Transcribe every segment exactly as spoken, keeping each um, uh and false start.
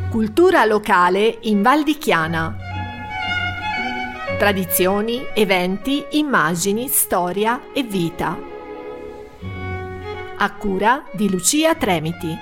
Cultura locale in Val di Chiana. Tradizioni, eventi, immagini, storia e vita. A cura di Lucia Tremiti.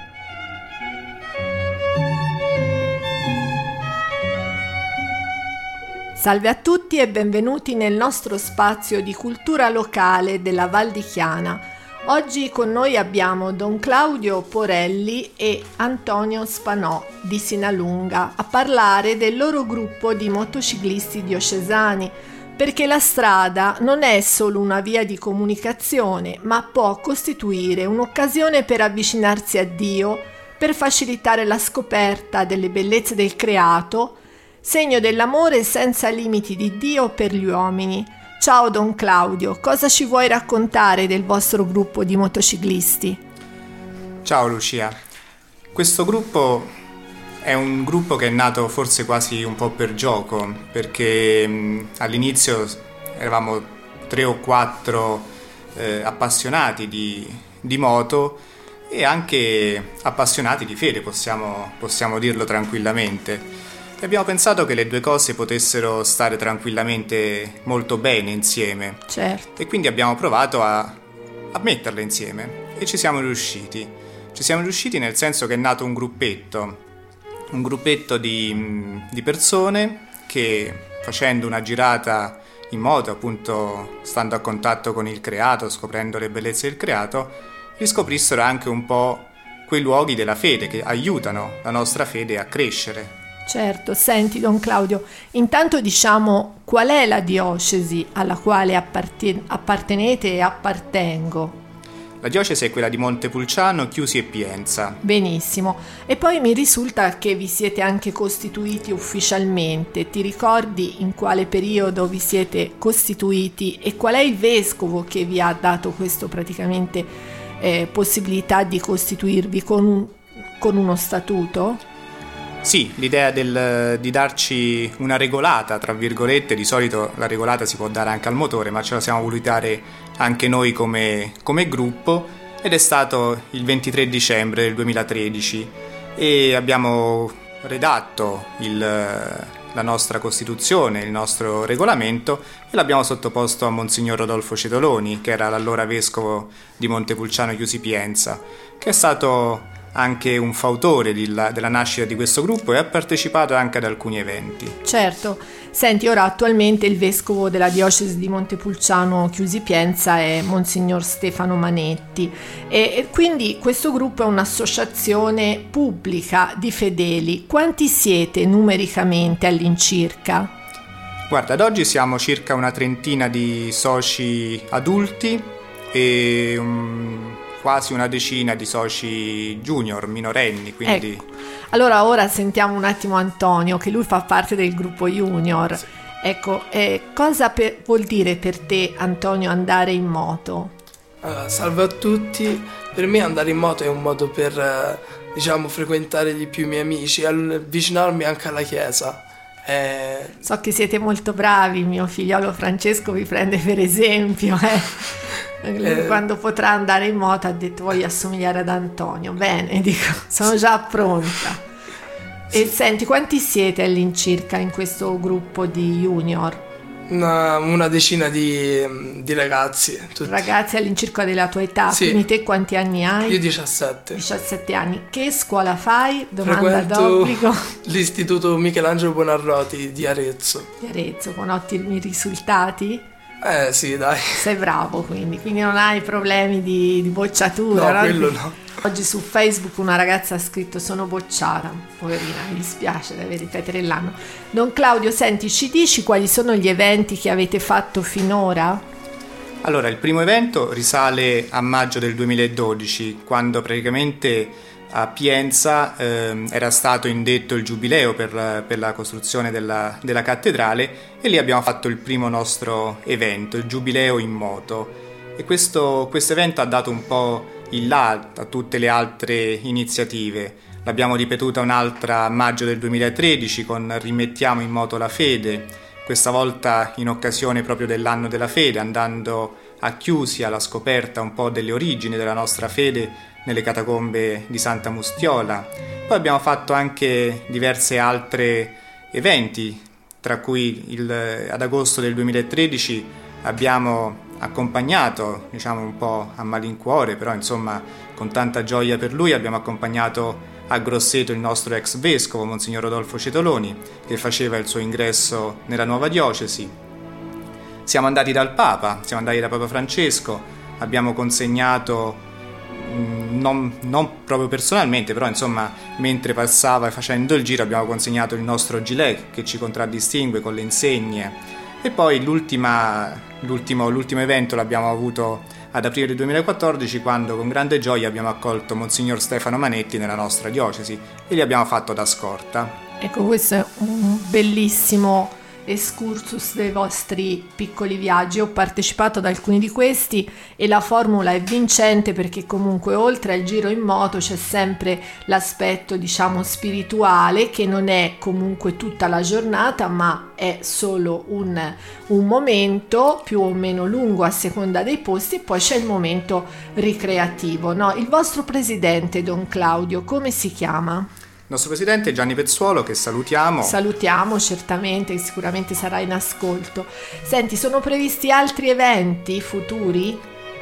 Salve a tutti e benvenuti nel nostro spazio di cultura locale della Val di Chiana. Oggi con noi abbiamo Don Claudio Porelli e Antonio Spanò di Sinalunga a parlare del loro gruppo di motociclisti diocesani, perché la strada non è solo una via di comunicazione, ma può costituire un'occasione per avvicinarsi a Dio, per facilitare la scoperta delle bellezze del creato, segno dell'amore senza limiti di Dio per gli uomini. Ciao Don Claudio, cosa ci vuoi raccontare del vostro gruppo di motociclisti? Ciao Lucia, questo gruppo è un gruppo che è nato forse quasi un po' per gioco, perché mh, all'inizio eravamo tre o quattro eh, appassionati di, di moto e anche appassionati di fede, possiamo, possiamo dirlo tranquillamente. E abbiamo pensato che le due cose potessero stare tranquillamente molto bene insieme. Certo. E quindi abbiamo provato a, a metterle insieme e ci siamo riusciti. Ci siamo riusciti nel senso che è nato un gruppetto, un gruppetto di, di persone che, facendo una girata in moto, appunto stando a contatto con il creato, scoprendo le bellezze del creato, riscoprissero anche un po' quei luoghi della fede che aiutano la nostra fede a crescere. Certo, senti Don Claudio, intanto diciamo qual è la diocesi alla quale apparten- appartenete e appartengo? La diocesi è quella di Montepulciano, Chiusi e Pienza. Benissimo, e poi mi risulta che vi siete anche costituiti ufficialmente. Ti ricordi in quale periodo vi siete costituiti e qual è il vescovo che vi ha dato questo praticamente eh, possibilità di costituirvi con, un, con uno statuto? Sì, l'idea del, di darci una regolata, tra virgolette, di solito la regolata si può dare anche al motore, ma ce la siamo voluti dare anche noi come, come gruppo, ed è stato il ventitré dicembre del duemilatredici e abbiamo redatto il, la nostra Costituzione, il nostro regolamento e l'abbiamo sottoposto a Monsignor Rodolfo Cetoloni, che era l'allora vescovo di Montepulciano Chiusi Pienza, che è stato anche un fautore della, della nascita di questo gruppo e ha partecipato anche ad alcuni eventi. Certo, senti, ora attualmente il vescovo della diocesi di Montepulciano Chiusi Pienza è Monsignor Stefano Manetti e, e quindi questo gruppo è un'associazione pubblica di fedeli. Quanti siete numericamente all'incirca? Guarda, ad oggi siamo circa una trentina di soci adulti e um, quasi una decina di soci junior, minorenni, quindi... Ecco. Allora ora sentiamo un attimo Antonio, che lui fa parte del gruppo junior. Sì. Ecco, eh, cosa per, vuol dire per te, Antonio, andare in moto? Uh, salve a tutti, per me andare in moto è un modo per, uh, diciamo, frequentare di più i miei amici e avvicinarmi anche alla chiesa. Eh... So che siete molto bravi, mio figliolo Francesco vi prende per esempio, eh. Eh, quando potrà andare in moto ha detto voglio assomigliare ad Antonio. Bene, dico, sono già pronta. Sì. E senti, quanti siete all'incirca in questo gruppo di junior? Una, una decina di, di ragazzi tutti. Ragazzi all'incirca della tua età. Sì. Quindi te quanti anni hai? Io diciassette. diciassette anni. Che scuola fai? Domanda Frequento d'obbligo. L'istituto Michelangelo Buonarroti di Arezzo. Di Arezzo, con ottimi risultati? Eh sì, dai. Sei bravo, quindi, quindi non hai problemi di, di bocciatura. No, quello no. Oggi su Facebook una ragazza ha scritto sono bocciata, poverina, mi dispiace, deve ripetere l'anno. Don Claudio, senti, ci dici quali sono gli eventi che avete fatto finora? Allora, il primo evento risale a maggio del duemiladodici, quando praticamente a Pienza eh, era stato indetto il giubileo per, per la costruzione della, della cattedrale e lì abbiamo fatto il primo nostro evento, il giubileo in moto, e questo, questo evento ha dato un po' il là a tutte le altre iniziative. L'abbiamo ripetuta un'altra a maggio del duemilatredici con Rimettiamo in moto la fede, questa volta in occasione proprio dell'anno della fede, andando a Chiusi alla scoperta un po' delle origini della nostra fede nelle catacombe di Santa Mustiola. Poi abbiamo fatto anche diverse altre eventi, tra cui il, ad agosto del duemilatredici abbiamo accompagnato, diciamo un po' a malincuore, però insomma con tanta gioia per lui, abbiamo accompagnato a Grosseto il nostro ex vescovo, Monsignor Rodolfo Cetoloni, che faceva il suo ingresso nella nuova diocesi. Siamo andati dal Papa, siamo andati da Papa Francesco, abbiamo consegnato, mh, non, non proprio personalmente, però insomma mentre passava facendo il giro abbiamo consegnato il nostro gilet che ci contraddistingue con le insegne. E poi l'ultima, l'ultimo, l'ultimo evento l'abbiamo avuto ad aprile del duemilaquattordici, quando con grande gioia abbiamo accolto Monsignor Stefano Manetti nella nostra diocesi e gli abbiamo fatto da scorta. Ecco, questo è un bellissimo excursus dei vostri piccoli viaggi. Ho partecipato ad alcuni di questi e la formula è vincente, perché comunque oltre al giro in moto c'è sempre l'aspetto, diciamo, spirituale, che non è comunque tutta la giornata, ma è solo un, un momento più o meno lungo a seconda dei posti, e poi c'è il momento ricreativo, no? Il vostro presidente, Don Claudio, come si chiama? Il nostro presidente Gianni Pezzuolo, che salutiamo. Salutiamo certamente, sicuramente sarà in ascolto. Senti, sono previsti altri eventi futuri?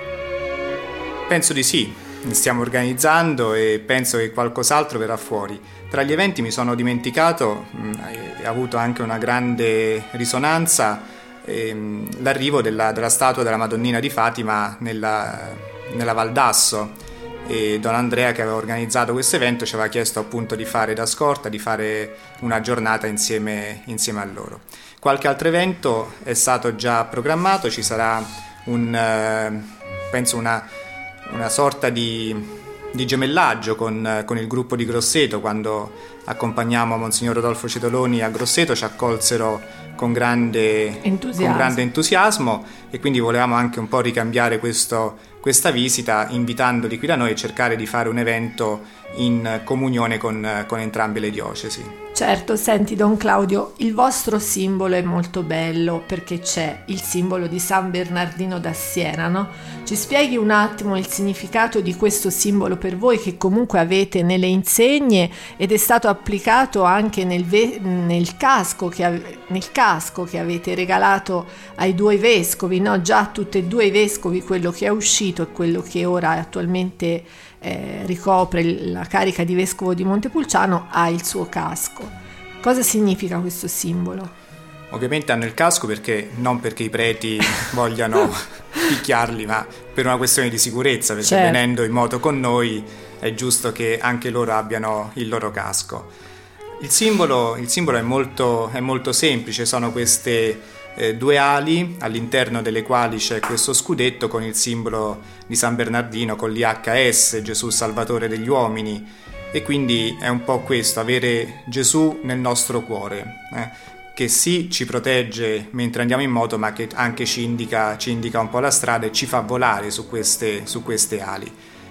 Penso di sì, li stiamo organizzando e penso che qualcos'altro verrà fuori. Tra gli eventi mi sono dimenticato, ha avuto anche una grande risonanza, ehm, l'arrivo della, della statua della Madonnina di Fatima nella, nella Val d'Asso. E Don Andrea, che aveva organizzato questo evento, ci aveva chiesto appunto di fare da scorta, di fare una giornata insieme, insieme a loro. Qualche altro evento è stato già programmato, ci sarà un, eh, penso una, una sorta di, di gemellaggio con, con il gruppo di Grosseto. Quando accompagniamo Monsignor Rodolfo Cetoloni a Grosseto ci accolsero con grande entusiasmo. con grande entusiasmo e quindi volevamo anche un po' ricambiare questo, questa visita, invitandoli qui da noi e cercare di fare un evento in comunione con, con entrambe le diocesi. Certo, senti Don Claudio, il vostro simbolo è molto bello, perché c'è il simbolo di San Bernardino da Siena, no? Ci spieghi un attimo il significato di questo simbolo per voi, che comunque avete nelle insegne ed è stato applicato anche nel, ve- nel, casco, che ave- nel casco che avete regalato ai due vescovi, no? Già tutti e due i vescovi, quello che è uscito e quello che ora attualmente eh, ricopre la carica di vescovo di Montepulciano, ha il suo casco. Cosa significa questo simbolo? Ovviamente hanno il casco perché non perché i preti vogliano picchiarli, ma per una questione di sicurezza, perché certo, venendo in moto con noi è giusto che anche loro abbiano il loro casco. Il simbolo, il simbolo è molto, è molto semplice, sono queste eh, due ali all'interno delle quali c'è questo scudetto con il simbolo di San Bernardino, con l'I H S, Gesù Salvatore degli uomini, e quindi è un po' questo, avere Gesù nel nostro cuore, eh, che sì ci protegge mentre andiamo in moto, ma che anche ci indica, ci indica un po' la strada e ci fa volare su queste, su queste ali.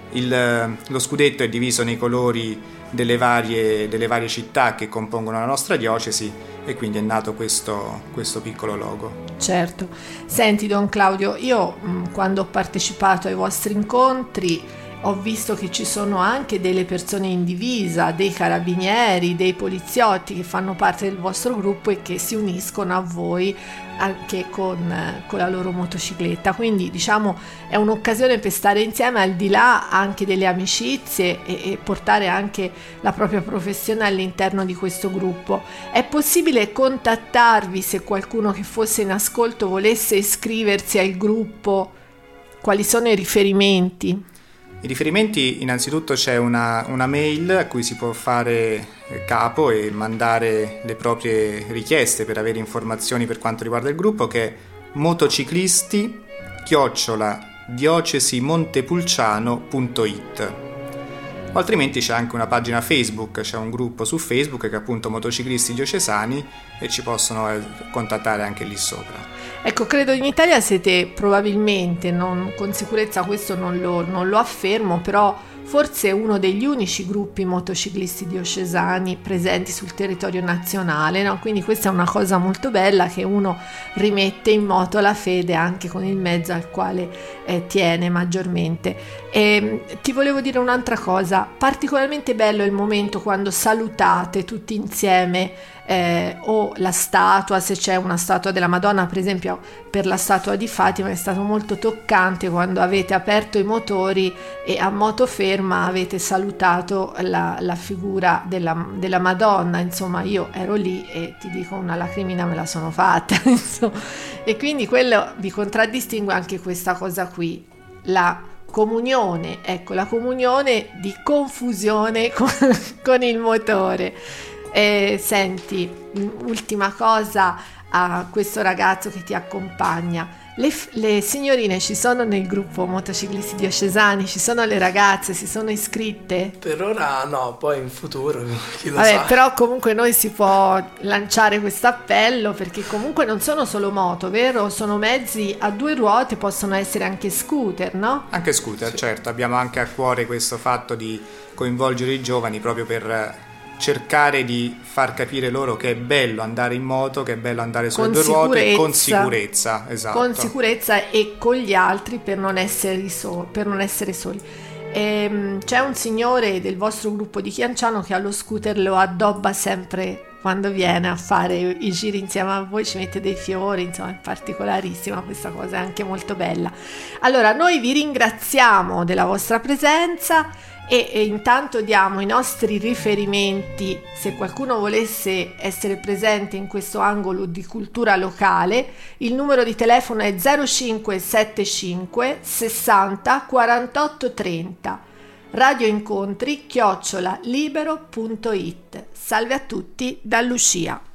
Il, lo scudetto è diviso nei colori delle varie, delle varie città che compongono la nostra diocesi e quindi è nato questo, questo piccolo logo. Certo. Senti Don Claudio, io mh, quando ho partecipato ai vostri incontri ho visto che ci sono anche delle persone in divisa, dei carabinieri, dei poliziotti che fanno parte del vostro gruppo e che si uniscono a voi anche con, con la loro motocicletta. Quindi diciamo è un'occasione per stare insieme al di là anche delle amicizie e, e portare anche la propria professione all'interno di questo gruppo. È possibile contattarvi se qualcuno che fosse in ascolto volesse iscriversi al gruppo? Quali sono i riferimenti? I riferimenti, innanzitutto c'è una, una mail a cui si può fare capo e mandare le proprie richieste per avere informazioni per quanto riguarda il gruppo, che è motociclisti chiocciola diocesimontepulciano punto it. O altrimenti c'è anche una pagina Facebook, c'è un gruppo su Facebook che è appunto Motociclisti Diocesani e ci possono contattare anche lì sopra. Ecco, credo in Italia siete probabilmente, non, con sicurezza questo non lo, non lo affermo, però forse uno degli unici gruppi motociclisti diocesani presenti sul territorio nazionale, no? Quindi questa è una cosa molto bella, che uno rimette in moto la fede anche con il mezzo al quale eh, tiene maggiormente. E ti volevo dire un'altra cosa, particolarmente bello il momento quando salutate tutti insieme eh, o la statua, se c'è una statua della Madonna, per esempio per la statua di Fatima è stato molto toccante quando avete aperto i motori e a moto ferma avete salutato la, la figura della, della Madonna. Insomma, io ero lì e ti dico, una lacrimina me la sono fatta e quindi quello vi contraddistingue anche questa cosa qui, la comunione, ecco, la comunione di confusione con, con il motore. E senti, ultima cosa a questo ragazzo che ti accompagna, le, le signorine ci sono nel gruppo motociclisti diocesani? Ci sono le ragazze? Si sono iscritte? Per ora no, poi in futuro chi lo Vabbè, sa. però comunque noi si può lanciare questo appello, perché comunque non sono solo moto, vero? Sono mezzi a due ruote, possono essere anche scooter, no? Anche scooter, sì. Certo, abbiamo anche a cuore questo fatto di coinvolgere i giovani proprio per cercare di far capire loro che è bello andare in moto, che è bello andare sulle con due ruote con sicurezza, esatto. Con sicurezza e con gli altri, per non essere, so- per non essere soli. E, c'è un signore del vostro gruppo di Chianciano che allo scooter lo addobba sempre quando viene a fare i giri insieme a voi, ci mette dei fiori, insomma è particolarissima questa cosa, è anche molto bella. Allora, noi vi ringraziamo della vostra presenza e, e intanto diamo i nostri riferimenti se qualcuno volesse essere presente in questo angolo di cultura locale. Il numero di telefono è zero cinque settantacinque sessanta quarantotto trenta, radioincontri chiocciola libero punto it. Salve a tutti da Lucia.